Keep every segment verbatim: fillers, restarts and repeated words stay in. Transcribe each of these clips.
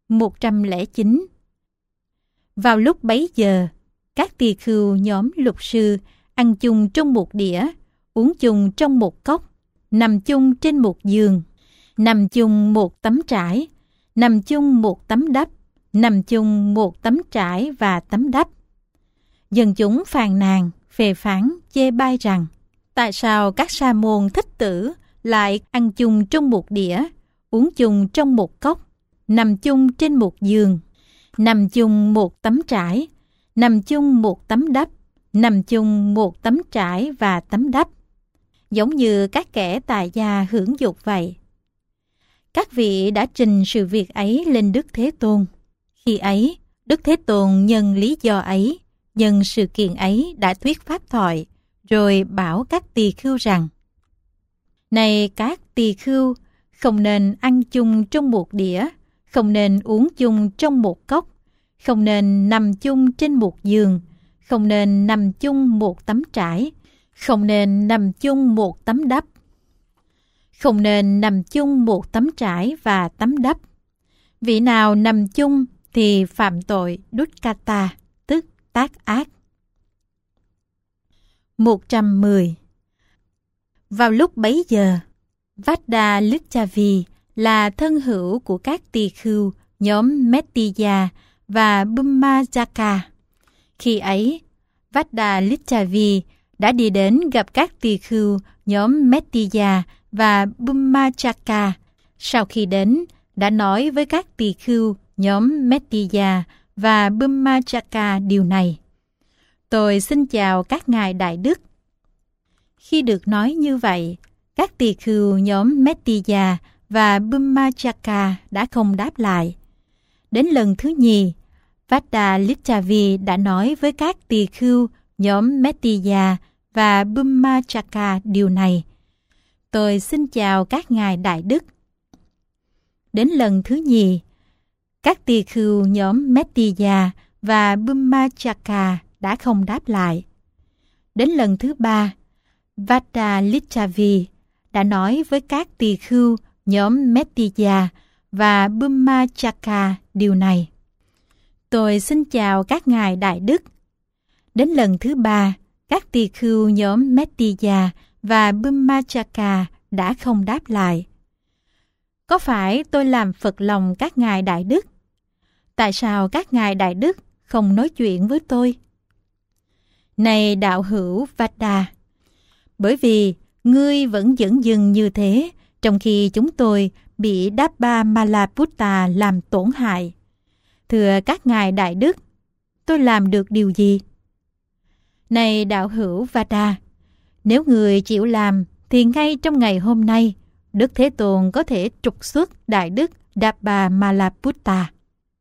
một trăm lẻ chín. Vào lúc bấy giờ, các tỳ khưu nhóm lục sư ăn chung trong một đĩa, uống chung trong một cốc, nằm chung trên một giường, nằm chung một tấm trải, nằm chung một tấm đắp, nằm chung một tấm trải và tấm đắp. Dân chúng phàn nàn, phê phán, chê bai rằng tại sao các sa môn thích tử lại ăn chung trong một đĩa, uống chung trong một cốc, nằm chung trên một giường, nằm chung một tấm trải, nằm chung một tấm đắp, nằm chung một tấm trải và tấm đắp, giống như các kẻ tài gia hưởng dục vậy. Các vị đã trình sự việc ấy lên Đức Thế Tôn. Khi ấy, Đức Thế Tôn nhân lý do ấy, nhân sự kiện ấy đã thuyết pháp thoại, rồi bảo các tỳ khưu rằng: này các tỳ khưu, không nên ăn chung trong một đĩa, không nên uống chung trong một cốc, không nên nằm chung trên một giường, không nên nằm chung một tấm trải, không nên nằm chung một tấm đắp, không nên nằm chung một tấm trải và tấm đắp. Vị nào nằm chung thì phạm tội dukkata, tức tác ác. một trăm mười. Vào lúc bấy giờ, Vajralichavi là thân hữu của các tỳ khưu nhóm Mettiya và Bummajaka. Khi ấy, Vajralichavi đã đi đến gặp các tỳ khưu nhóm Mettiya và Bummajaka. Sau khi đến, đã nói với các tỳ khưu nhóm Mettiya và Bummajaka điều này: tôi xin chào các ngài đại đức. Khi được nói như vậy, các tỳ khưu nhóm Mettiya và Bummajaka đã không đáp lại. Đến lần thứ nhì, Vajralichavi đã nói với các tỳ khưu nhóm Mettiya và Bummajaka điều này: tôi xin chào các ngài đại đức. Đến lần thứ nhì, các tỳ khưu nhóm Mettiya và Bummajaka đã không đáp lại. Đến lần thứ ba, Vajralichavi đã nói với các tỳ khưu nhóm Mettiya và Bummajaka điều này: tôi xin chào các ngài đại đức. Đến lần thứ ba, các tỳ khưu nhóm Mettiya và Bummajaka đã không đáp lại. Có phải tôi làm phật lòng các ngài đại đức? Tại sao các ngài đại đức không nói chuyện với tôi? Này đạo hữu Vada, bởi vì ngươi vẫn dẫn dừng như thế, trong khi chúng tôi bị Dabba Malaputta làm tổn hại. Thưa các ngài đại đức, tôi làm được điều gì? Này đạo hữu Vada, nếu người chịu làm, thì ngay trong ngày hôm nay, Đức Thế Tôn có thể trục xuất đại đức Dabba Malaputta.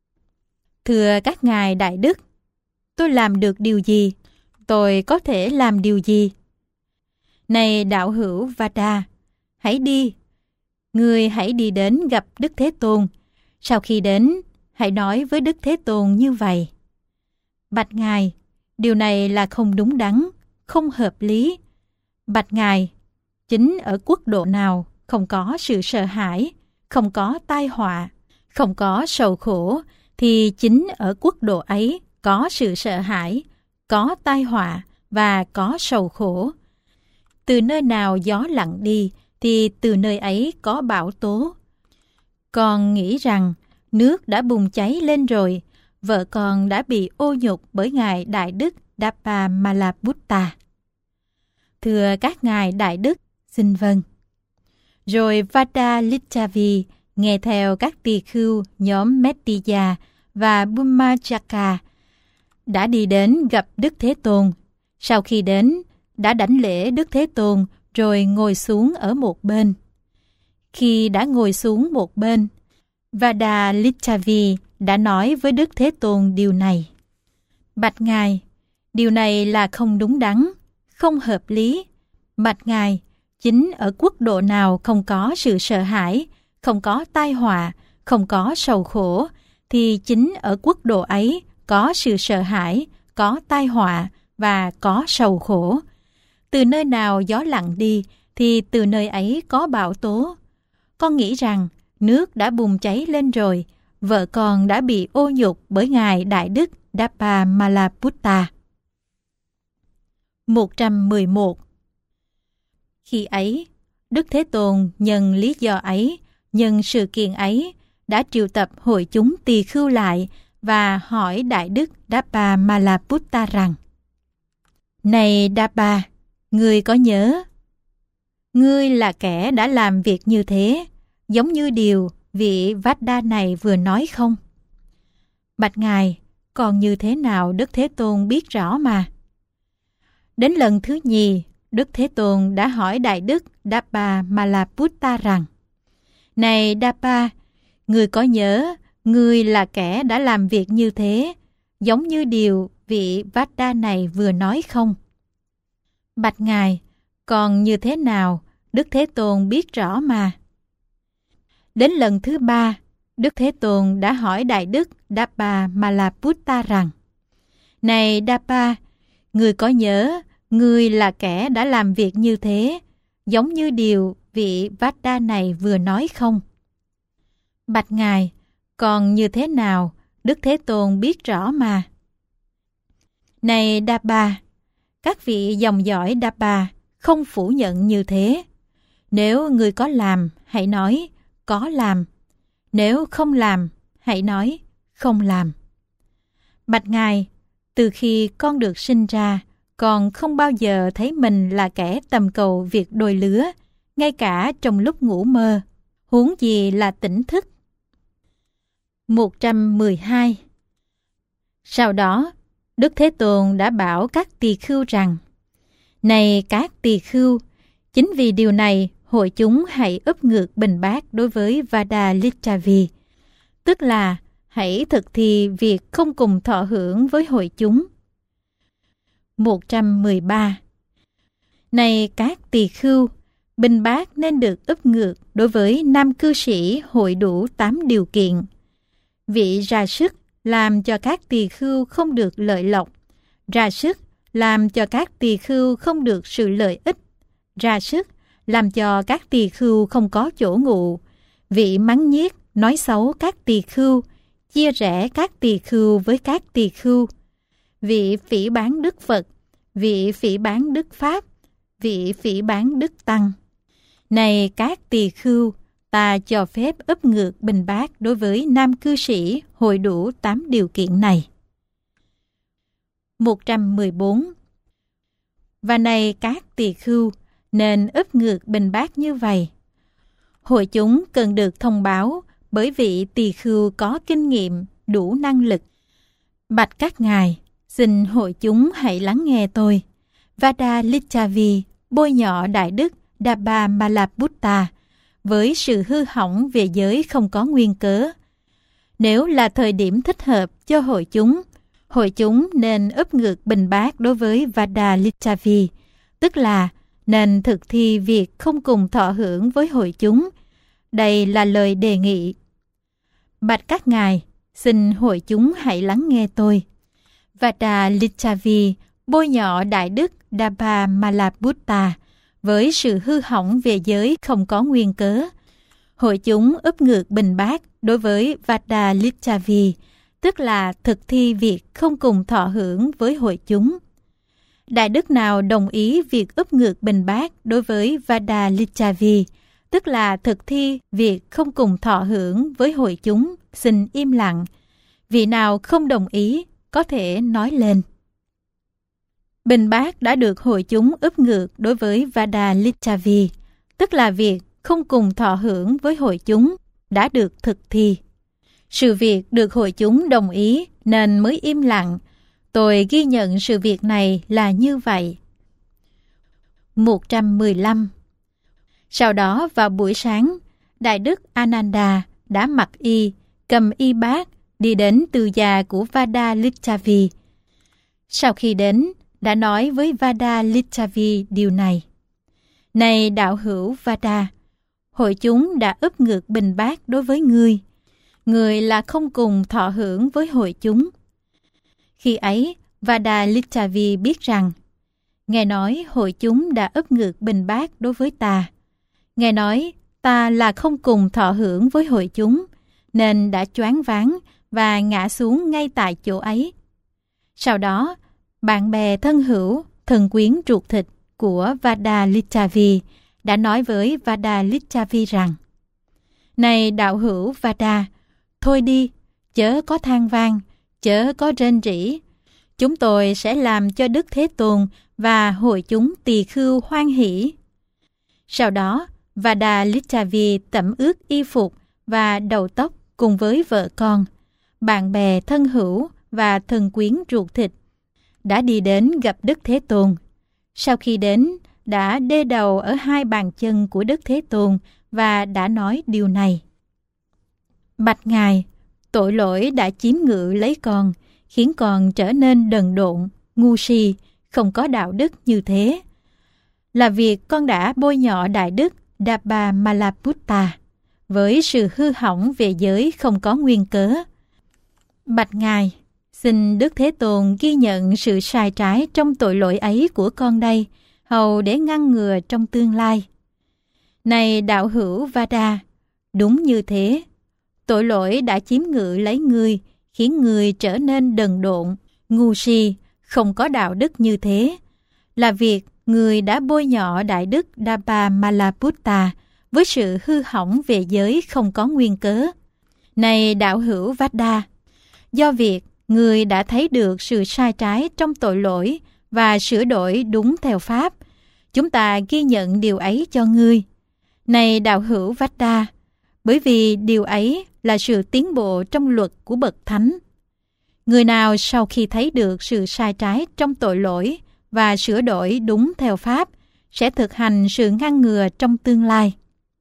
Thưa các ngài đại đức, tôi làm được điều gì? Tôi có thể làm điều gì? Này đạo hữu Vada, hãy đi. Ngươi hãy đi đến gặp Đức Thế Tôn. Sau khi đến, hãy nói với Đức Thế Tôn như vậy: bạch ngài, điều này là không đúng đắn, không hợp lý. Bạch ngài, chính ở quốc độ nào không có sự sợ hãi, không có tai họa, không có sầu khổ, thì chính ở quốc độ ấy có sự sợ hãi, có tai họa và có sầu khổ. Từ nơi nào gió lặng đi, thì từ nơi ấy có bão tố. Con nghĩ rằng nước đã bùng cháy lên rồi, vợ con đã bị ô nhục bởi ngài đại đức Dabba Malaputta. Thưa các ngài đại đức, xin vâng. Rồi Vajralichavi nghe theo các tỳ khưu nhóm Mettiya và Bummajaka đã đi đến gặp Đức Thế Tôn. Sau khi đến, đã đảnh lễ Đức Thế Tôn rồi ngồi xuống ở một bên. Khi đã ngồi xuống một bên, Vajralichavi đã nói với Đức Thế Tôn điều này: bạch ngài, điều này là không đúng đắn, không hợp lý. Bạch ngài, chính ở quốc độ nào không có sự sợ hãi, không có tai họa, không có sầu khổ, thì chính ở quốc độ ấy có sự sợ hãi, có tai họa và có sầu khổ. Từ nơi nào gió lặng đi, thì từ nơi ấy có bão tố. Con nghĩ rằng nước đã bùng cháy lên rồi, vợ con đã bị ô nhục bởi Ngài Đại Đức Dappamalaputta. một trăm mười một. Khi ấy, Đức Thế Tôn nhân lý do ấy, nhân sự kiện ấy, đã triệu tập hội chúng tỳ khưu lại và hỏi Đại Đức Dappamalaputta rằng: Này Dappa, ngươi có nhớ, ngươi là kẻ đã làm việc như thế, giống như điều vị Vajda này vừa nói không? Bạch Ngài, còn như thế nào Đức Thế Tôn biết rõ mà. Đến lần thứ nhì, Đức Thế Tôn đã hỏi Đại Đức Dappamalaputta rằng: Này Dappa, ngươi có nhớ ngươi là kẻ đã làm việc như thế, giống như điều vị Vajda này vừa nói không? Bạch Ngài, còn như thế nào Đức Thế Tôn biết rõ mà. Đến lần thứ ba, Đức Thế Tôn đã hỏi Đại Đức Dappamalaputta rằng: Này Dappa, ngươi có nhớ ngươi là kẻ đã làm việc như thế, giống như điều vị Vajda này vừa nói không? Bạch Ngài, còn như thế nào Đức Thế Tôn biết rõ mà. Này Dappa, các vị dòng dõi Dappa không phủ nhận như thế. Nếu ngươi có làm, hãy nói có làm. Nếu không làm, hãy nói không làm. Bạch Ngài, từ khi con được sinh ra, con không bao giờ thấy mình là kẻ tầm cầu việc đôi lứa, ngay cả trong lúc ngủ mơ, huống gì là tỉnh thức. một trăm mười hai. Sau đó, Đức Thế Tôn đã bảo các tỳ khưu rằng: Này các tỳ khưu, chính vì điều này, hội chúng hãy úp ngược bình bát đối với Vadalichavi, tức là hãy thực thi việc không cùng thọ hưởng với hội chúng. một trăm mười ba. Này các tỳ khưu, bình bát nên được úp ngược đối với nam cư sĩ hội đủ tám điều kiện. Vị ra sức làm cho các tỳ khưu không được lợi lộc, ra sức làm cho các tỳ khưu không được sự lợi ích, ra sức làm cho các tỳ khưu không có chỗ ngụ, vị mắng nhiếc, nói xấu các tỳ khưu, chia rẽ các tỳ khưu với các tỳ khưu, vị phỉ báng Đức Phật, vị phỉ báng Đức Pháp, vị phỉ báng Đức Tăng. Này các tỳ khưu, ta cho phép úp ngược bình bát đối với nam cư sĩ hội đủ tám điều kiện này. một trăm mười bốn. Và này các tỳ khưu, nên úp ngược bình bát như vậy. Hội chúng cần được thông báo bởi vị tỳ khưu có kinh nghiệm, đủ năng lực. Bạch các ngài, xin hội chúng hãy lắng nghe tôi. Vadalichavi bôi nhọ Đại Đức Dappamalaputta với sự hư hỏng về giới không có nguyên cớ. Nếu là thời điểm thích hợp cho hội chúng, hội chúng nên úp ngược bình bát đối với Vadalichavi, tức là nên thực thi việc không cùng thọ hưởng với hội chúng. Đây là lời đề nghị. Bạch các ngài, xin hội chúng hãy lắng nghe tôi. Vadalichavi bôi nhọ Đại Đức Dappamalaputta với sự hư hỏng về giới không có nguyên cớ. Hội chúng úp ngược bình bát đối với Vadalichavi, tức là thực thi việc không cùng thọ hưởng với hội chúng. Đại đức nào đồng ý việc úp ngược bình bát đối với Vadalichavi, tức là thực thi việc không cùng thọ hưởng với hội chúng, xin im lặng. Vị nào không đồng ý, có thể nói lên. Bình bát đã được hội chúng úp ngược đối với Vadalichavi, tức là việc không cùng thọ hưởng với hội chúng, đã được thực thi. Sự việc được hội chúng đồng ý nên mới im lặng. Tôi ghi nhận sự việc này là như vậy. một trăm mười lăm. Sau đó vào buổi sáng, Đại Đức Ananda đã mặc y, cầm y bát, đi đến từ gia của Vadalichavi. Sau khi đến, đã nói với Vadalichavi điều này. Này đạo hữu Vada, hội chúng đã úp ngược bình bát đối với ngươi. Ngươi là không cùng thọ hưởng với hội chúng. Khi ấy, Vadalichavi biết rằng, Ngài nói hội chúng đã úp ngược bình bát đối với ta. Ngài nói ta là không cùng thọ hưởng với hội chúng, nên đã choáng váng và ngã xuống ngay tại chỗ ấy. Sau đó, bạn bè thân hữu, thân quyến ruột thịt của Vadalithavi đã nói với Vadalithavi rằng: Này đạo hữu Vada, thôi đi, chớ có than vang, chớ có rên rỉ. Chúng tôi sẽ làm cho Đức Thế Tôn và hội chúng tỳ khưu hoan hỷ. Sau đó, Vadalithavi tẩm ướt y phục và đầu tóc cùng với vợ con, bạn bè thân hữu và thân quyến ruột thịt, đã đi đến gặp Đức Thế Tôn. Sau khi đến, đã đê đầu ở hai bàn chân của Đức Thế Tôn và đã nói điều này: Bạch Ngài, tội lỗi đã chiếm ngự lấy con, khiến con trở nên đần độn, ngu si, không có đạo đức như thế. Là việc con đã bôi nhọ đại đức Dabba Malaputta với sự hư hỏng về giới không có nguyên cớ. Bạch Ngài, xin Đức Thế Tôn ghi nhận sự sai trái trong tội lỗi ấy của con đây, hầu để ngăn ngừa trong tương lai. Này đạo hữu Vada, đúng như thế. Tội lỗi đã chiếm ngự lấy ngươi, khiến ngươi trở nên đần độn, ngu si, không có đạo đức như thế. Là việc ngươi đã bôi nhọ đại đức Dabba Malaputta với sự hư hỏng về giới không có nguyên cớ. Này đạo hữu Vada, do việc ngươi đã thấy được sự sai trái trong tội lỗi và sửa đổi đúng theo pháp, chúng ta ghi nhận điều ấy cho ngươi. Này đạo hữu Vada, bởi vì điều ấy là sự tiến bộ trong luật của bậc thánh. Người nào sau khi thấy được sự sai trái trong tội lỗi và sửa đổi đúng theo pháp sẽ thực hành sự ngăn ngừa trong tương lai.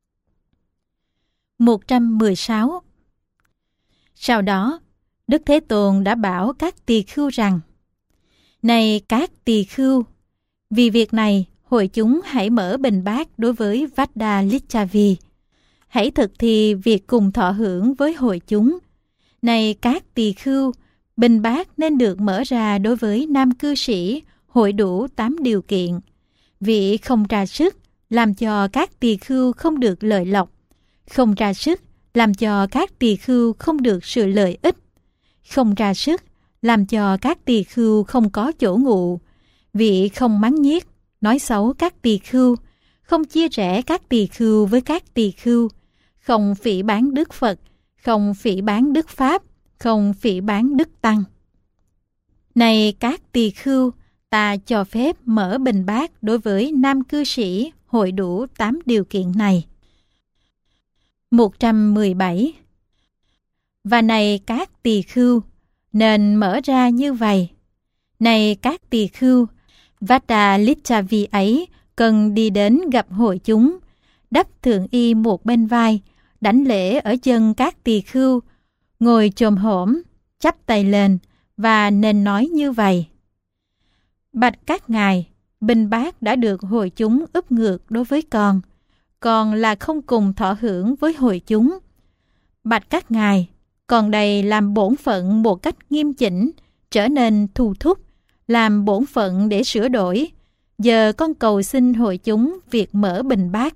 một trăm mười sáu. Sau đó, Đức Thế Tôn đã bảo các tỳ khưu rằng: Này các tỳ khưu, vì việc này, hội chúng hãy mở bình bát đối với Vadalithavi. Hãy thực thi việc cùng thọ hưởng với hội chúng. Này các tỳ khưu, bình bát nên được mở ra đối với nam cư sĩ hội đủ tám điều kiện. Vị không ra sức làm cho các tỳ khưu không được lợi lộc, không ra sức làm cho các tỳ khưu không được sự lợi ích, không ra sức làm cho các tỳ khưu không có chỗ ngụ. Vị không mắng nhiếc, nói xấu các tỳ khưu, không chia rẽ các tỳ khưu với các tỳ khưu, không phỉ báng Đức Phật, không phỉ báng Đức Pháp, không phỉ báng Đức Tăng. Này các tỳ khưu, ta cho phép mở bình bát đối với nam cư sĩ hội đủ tám điều kiện này. một trăm mười bảy. Và này các tỳ khưu, nên mở ra như vậy. Này các tỳ khưu, Vadalithavi ấy cần đi đến gặp hội chúng, đắp thượng y một bên vai, đảnh lễ ở chân các tỳ khưu, ngồi chồm hổm, chắp tay lên và nên nói như vậy: Bạch các ngài, bình bát đã được hội chúng úp ngược đối với con, còn là không cùng thọ hưởng với hội chúng. Bạch các ngài, còn đây làm bổn phận một cách nghiêm chỉnh, trở nên thu thúc, làm bổn phận để sửa đổi. Giờ con cầu xin hội chúng việc mở bình bát.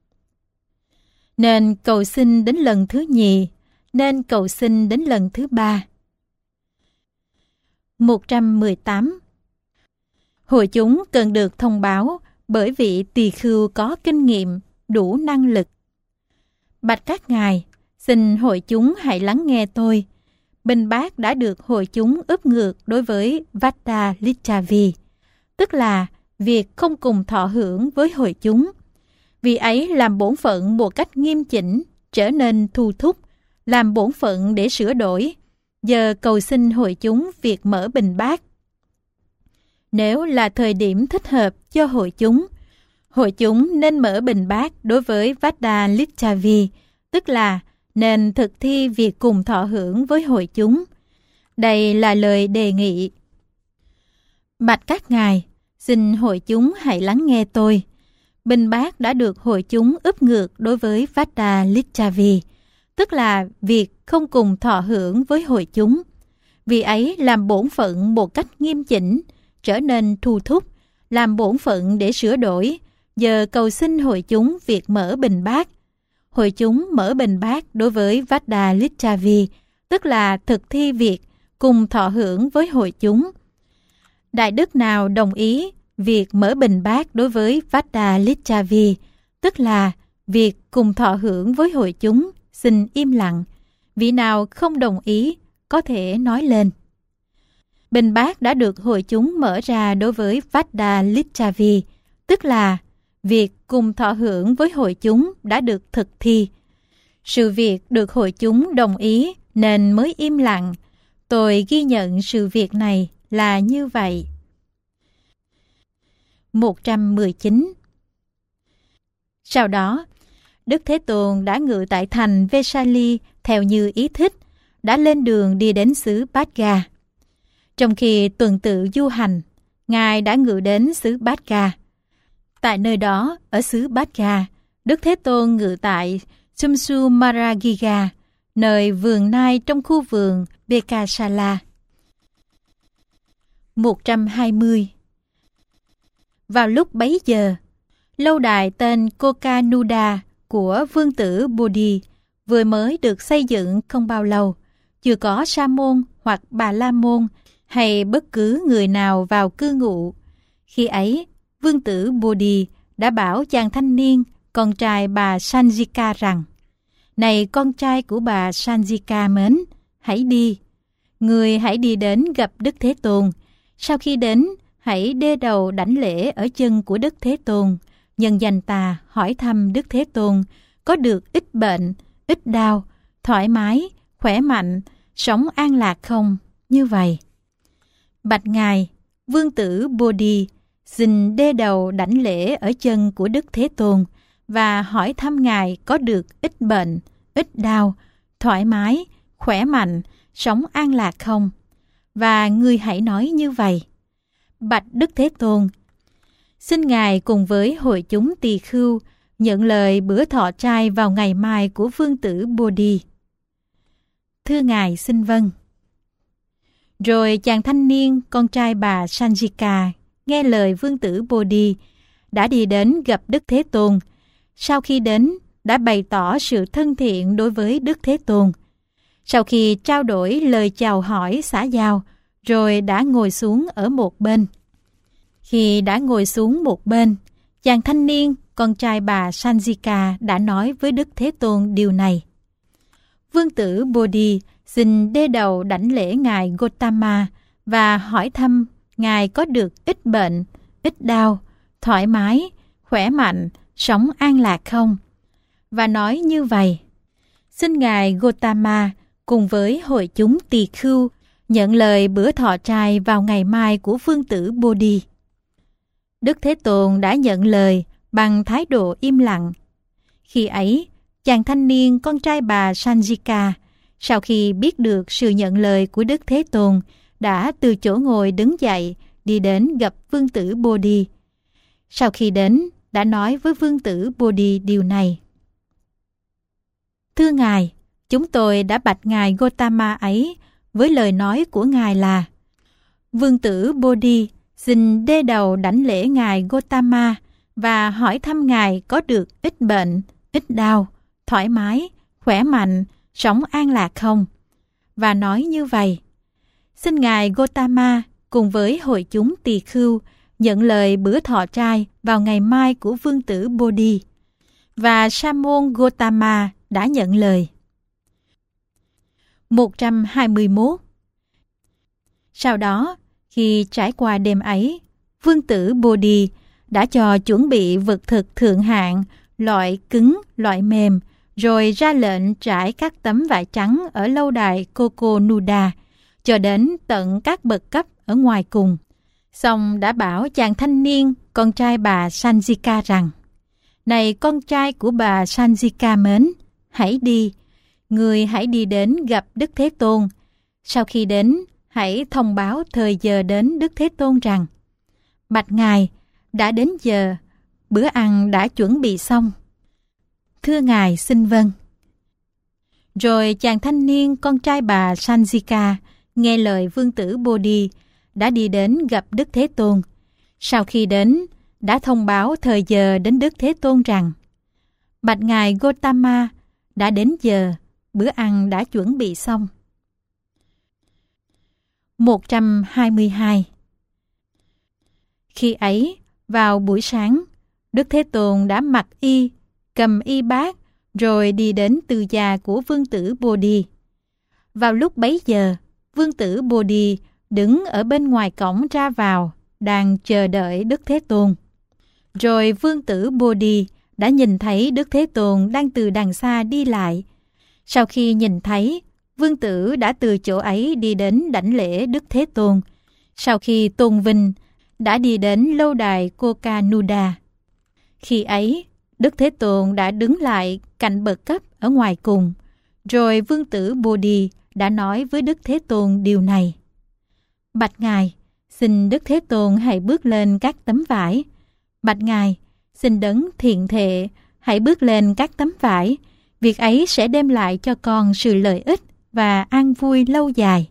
Nên cầu xin đến lần thứ nhì, nên cầu xin đến lần thứ ba. một trăm mười tám. Hội chúng cần được thông báo bởi vị tỳ khưu có kinh nghiệm, đủ năng lực. Bạch các ngài, xin hội chúng hãy lắng nghe tôi. Bình bát đã được hội chúng úp ngược đối với Vadalithavi, tức là việc không cùng thọ hưởng với hội chúng. Vì ấy làm bổn phận một cách nghiêm chỉnh, trở nên thu thúc, làm bổn phận để sửa đổi. Giờ cầu xin hội chúng việc mở bình bát. Nếu là thời điểm thích hợp cho hội chúng, hội chúng nên mở bình bát đối với Vadalithavi, tức là nên thực thi việc cùng thọ hưởng với hội chúng. Đây là lời đề nghị. Bạch các ngài, xin hội chúng hãy lắng nghe tôi. Bình bát đã được hội chúng úp ngược đối với Vadalithavi, tức là việc không cùng thọ hưởng với hội chúng. Vì ấy làm bổn phận một cách nghiêm chỉnh, trở nên thu thúc, làm bổn phận để sửa đổi. Giờ cầu xin hội chúng việc mở bình bát. hội chúng mở bình bát đối với Vadalichavi, tức là thực thi việc cùng thọ hưởng với hội chúng. Đại đức nào đồng ý việc mở bình bát đối với Vadalichavi, tức là việc cùng thọ hưởng với hội chúng, xin im lặng. Vị nào không đồng ý có thể nói lên. Bình bát đã được hội chúng mở ra đối với Vadalichavi, tức là việc cùng thọ hưởng với hội chúng đã được thực thi. Sự việc được hội chúng đồng ý nên mới im lặng. Tôi ghi nhận sự việc này là như vậy. một trăm mười chín. Sau đó, Đức Thế Tôn đã ngự tại thành Vesali theo như ý thích, đã lên đường đi đến xứ Bát Ga. Trong khi tuần tự du hành, Ngài đã ngự đến xứ Bát Ga. Tại nơi đó, ở xứ Bát Ga, Đức Thế Tôn ngự tại Sumsumaragiga, nơi vườn nai trong khu vườn Bekasala. một trăm hai mươi. Vào lúc bấy giờ, lâu đài tên Kokanuda của vương tử Bodhi vừa mới được xây dựng không bao lâu, chưa có sa môn hoặc bà la môn hay bất cứ người nào vào cư ngụ. Khi ấy, vương tử Bodhi đã bảo chàng thanh niên, con trai bà Sanjika rằng: "Này con trai của bà Sanjika mến, hãy đi. Người hãy đi đến gặp Đức Thế Tôn. Sau khi đến, hãy đê đầu đảnh lễ ở chân của Đức Thế Tôn. Nhân danh ta hỏi thăm Đức Thế Tôn có được ít bệnh, ít đau, thoải mái, khỏe mạnh, sống an lạc không?" Như vậy. Bạch Ngài, vương tử Bodhi xin đê đầu đảnh lễ ở chân của Đức Thế Tôn và hỏi thăm Ngài có được ít bệnh, ít đau, thoải mái, khỏe mạnh, sống an lạc không? Và người hãy nói như vậy: "Bạch Đức Thế Tôn, xin Ngài cùng với hội chúng tỳ khưu nhận lời bữa thọ trai vào ngày mai của vương tử Bodhi." Thưa Ngài, xin vâng. Rồi chàng thanh niên, con trai bà Sanjika, nghe lời vương tử Bodhi, đã đi đến gặp Đức Thế Tôn. Sau khi đến, đã bày tỏ sự thân thiện đối với Đức Thế Tôn. Sau khi trao đổi lời chào hỏi xã giao, rồi đã ngồi xuống ở một bên. Khi đã ngồi xuống một bên, chàng thanh niên, con trai bà Sanjika đã nói với Đức Thế Tôn điều này: "Vương tử Bodhi xin đê đầu đảnh lễ Ngài Gotama và hỏi thăm Ngài có được ít bệnh, ít đau, thoải mái, khỏe mạnh, sống an lạc không?" Và nói như vậy: "Xin Ngài Gotama cùng với hội chúng tỳ khưu nhận lời bữa thọ trai vào ngày mai của vương tử Bodhi." Đức Thế Tôn đã nhận lời bằng thái độ im lặng. Khi ấy, chàng thanh niên, con trai bà Sanjika, sau khi biết được sự nhận lời của Đức Thế Tôn, đã từ chỗ ngồi đứng dậy đi đến gặp vương tử Bodhi. Sau khi đến, đã nói với vương tử Bodhi điều này: "Thưa Ngài, chúng tôi đã bạch Ngài Gotama ấy với lời nói của Ngài là: Vương tử Bodhi xin đê đầu đảnh lễ Ngài Gotama và hỏi thăm Ngài có được ít bệnh, ít đau, thoải mái, khỏe mạnh, sống an lạc không?" Và nói như vậy: "Xin Ngài Gotama cùng với hội chúng tỳ khưu nhận lời bữa thọ trai vào ngày mai của vương tử Bodhi." Và Sa môn Gotama đã nhận lời. một trăm hai mươi mốt. Sau đó, khi trải qua đêm ấy, vương tử Bodhi đã cho chuẩn bị vật thực thượng hạng, loại cứng, loại mềm, rồi ra lệnh trải các tấm vải trắng ở lâu đài Kokonuda cho đến tận các bậc cấp ở ngoài cùng. Xong đã bảo chàng thanh niên, con trai bà Sanjika rằng: "Này con trai của bà Sanjika mến, hãy đi. Người hãy đi đến gặp Đức Thế Tôn. Sau khi đến, hãy thông báo thời giờ đến Đức Thế Tôn rằng: Bạch Ngài, đã đến giờ, bữa ăn đã chuẩn bị xong." Thưa Ngài, xin vâng. Rồi chàng thanh niên, con trai bà Sanjika, nghe lời vương tử Bodhi, đã đi đến gặp Đức Thế Tôn. Sau khi đến, đã thông báo thời giờ đến Đức Thế Tôn rằng: Bạch ngài Gotama, đã đến giờ, bữa ăn đã chuẩn bị xong. một trăm hai mươi hai. Khi ấy, vào buổi sáng, Đức Thế Tôn đã mặc y, cầm y bát, rồi đi đến từ gia của Vương tử Bồ-đi. Vào lúc bấy giờ, Vương tử Bồ-đi đứng ở bên ngoài cổng ra vào, đang chờ đợi Đức Thế Tôn. Rồi Vương tử Bồ-đi đã nhìn thấy Đức Thế Tôn đang từ đằng xa đi lại. Sau khi nhìn thấy, Vương tử đã từ chỗ ấy đi đến đảnh lễ Đức Thế Tôn. Sau khi tôn vinh, đã đi đến lâu đài Kokanuda. Khi ấy, Đức Thế Tôn đã đứng lại cạnh bậc cấp ở ngoài cùng. Rồi Vương tử Bồ-đi đã nói với Đức Thế Tôn điều này: Bạch ngài, xin Đức Thế Tôn hãy bước lên các tấm vải. Bạch ngài, xin đấng thiện thệ hãy bước lên các tấm vải. Việc ấy sẽ đem lại cho con sự lợi ích và an vui lâu dài.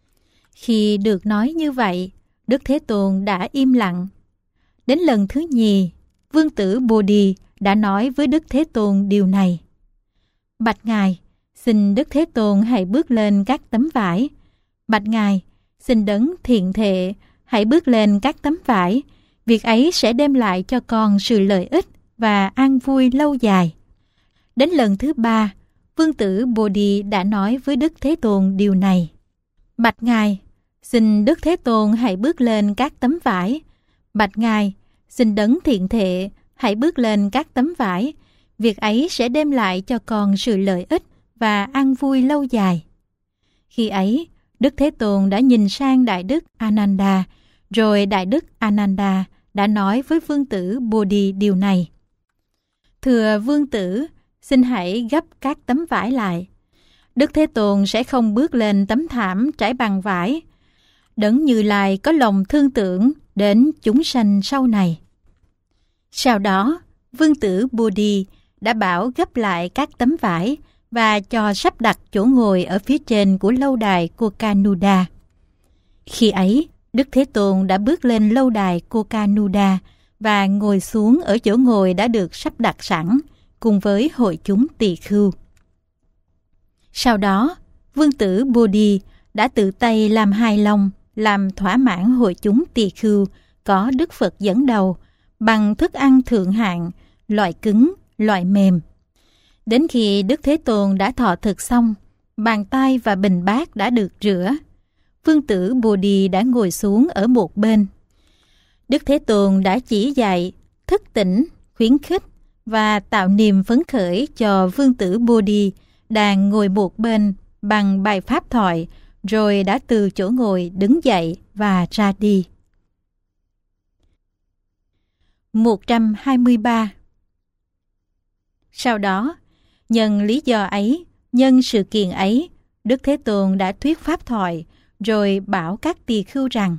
Khi được nói như vậy, Đức Thế Tôn đã im lặng. Đến lần thứ nhì, Vương tử Bồ-đi đã nói với Đức Thế Tôn điều này: Bạch ngài, xin Đức Thế Tôn hãy bước lên các tấm vải. Bạch ngài, xin đấng thiện thệ hãy bước lên các tấm vải. Việc ấy sẽ đem lại cho con sự lợi ích và an vui lâu dài. Đến lần thứ ba, Vương tử Bồ-đi đã nói với Đức Thế Tôn điều này: Bạch ngài, xin Đức Thế Tôn hãy bước lên các tấm vải. Bạch ngài, xin đấng thiện thệ hãy bước lên các tấm vải. Việc ấy sẽ đem lại cho con sự lợi ích và an vui lâu dài. Khi ấy, Đức Thế Tôn đã nhìn sang Đại Đức Ananda, rồi Đại Đức Ananda đã nói với Vương tử Bồ-đi điều này: Thưa Vương tử, xin hãy gấp các tấm vải lại. Đức Thế Tôn sẽ không bước lên tấm thảm trải bằng vải. Đấng Như Lai có lòng thương tưởng đến chúng sanh sau này. Sau đó, Vương tử Bồ-đi đã bảo gấp lại các tấm vải và cho sắp đặt chỗ ngồi ở phía trên của lâu đài Kokanuda. Khi ấy, Đức Thế Tôn đã bước lên lâu đài Kokanuda và ngồi xuống ở chỗ ngồi đã được sắp đặt sẵn, cùng với hội chúng tỳ khưu. Sau đó, Vương tử Bồ-đi đã tự tay làm hài lòng, làm thỏa mãn hội chúng tỳ khưu có Đức Phật dẫn đầu bằng thức ăn thượng hạng, loại cứng, loại mềm. Đến khi Đức Thế Tôn đã thọ thực xong, bàn tay và bình bát đã được rửa. Vương tử Bồ-đi đã ngồi xuống ở một bên. Đức Thế Tôn đã chỉ dạy, thức tỉnh, khuyến khích và tạo niềm phấn khởi cho Vương tử Bồ-đi đang ngồi một bên bằng bài pháp thoại, rồi đã từ chỗ ngồi đứng dậy và ra đi. một trăm hai mươi ba. Sau đó, nhân lý do ấy, nhân sự kiện ấy, Đức Thế Tôn đã thuyết pháp thoại, rồi bảo các tỳ khưu rằng: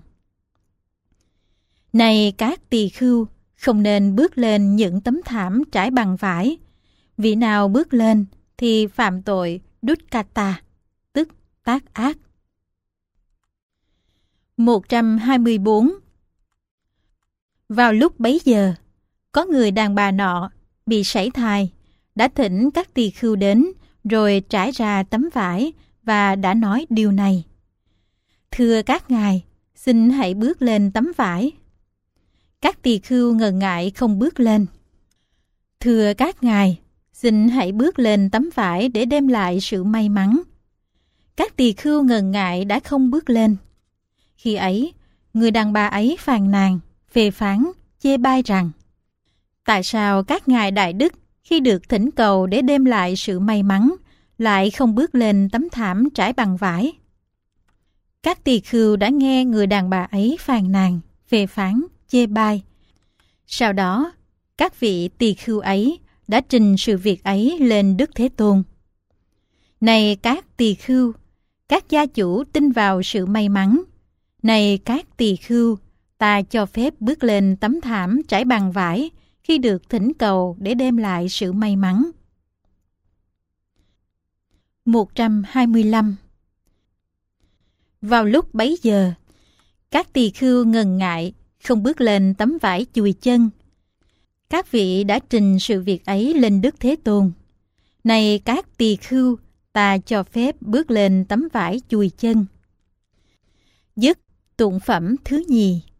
Này các tỳ khưu, không nên bước lên những tấm thảm trải bằng vải. Vị nào bước lên thì phạm tội dukkata, tức tác ác. một trăm hai mươi bốn. Vào lúc bấy giờ, có người đàn bà nọ bị sảy thai, đã thỉnh các tỳ khưu đến, rồi trải ra tấm vải và đã nói điều này: Thưa các ngài, xin hãy bước lên tấm vải. Các tỳ khưu ngần ngại không bước lên. Thưa các ngài, xin hãy bước lên tấm vải để đem lại sự may mắn. Các tỳ khưu ngần ngại đã không bước lên. Khi ấy, người đàn bà ấy phàn nàn, phê phán, chê bai rằng: Tại sao các ngài đại đức khi được thỉnh cầu để đem lại sự may mắn lại không bước lên tấm thảm trải bằng vải? Các tỳ khưu đã nghe người đàn bà ấy phàn nàn, phê phán, chê bai. Sau đó, các vị tỳ khưu ấy đã trình sự việc ấy lên Đức Thế Tôn. Này các tỳ khưu, các gia chủ tin vào sự may mắn. Này các tỳ khưu, ta cho phép bước lên tấm thảm trải bằng vải khi được thỉnh cầu để đem lại sự may mắn. một trăm hai mươi lăm. Vào lúc bấy giờ, các tỳ khưu ngần ngại không bước lên tấm vải chùi chân. Các vị đã trình sự việc ấy lên Đức Thế Tôn. Này các tỳ khưu, ta cho phép bước lên tấm vải chùi chân. Dứt tụng phẩm thứ nhì.